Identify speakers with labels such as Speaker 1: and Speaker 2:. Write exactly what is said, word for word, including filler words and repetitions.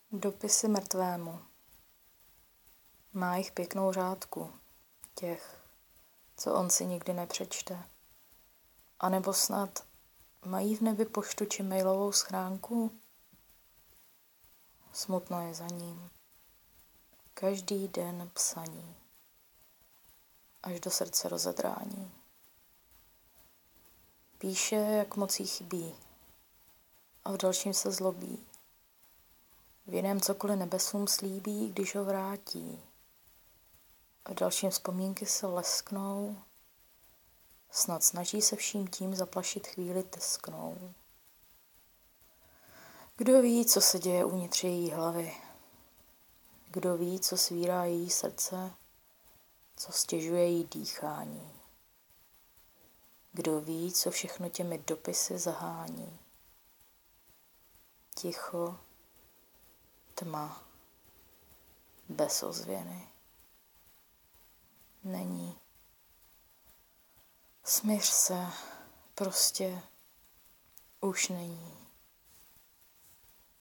Speaker 1: Dopisy mrtvému. Má jich pěknou řádku, těch, co on si nikdy nepřečte. A nebo snad mají v nebi poštu či mailovou schránku? Smutno je za ním. Každý den psaní. Až do srdce rozedrání. Píše, jak moc jí chybí. A v dalším se zlobí. V jiném cokoliv nebesům slíbí, když ho vrátí. A v dalším vzpomínky se lesknou. Snad snaží se vším tím zaplašit chvíli tesknou. Kdo ví, co se děje uvnitř její hlavy? Kdo ví, co svírá její srdce, co stěžuje její dýchání? Kdo ví, co všechno těmi dopisy zahání? Ticho, tma, bez ozvěny. Není. Smíř se, prostě už není.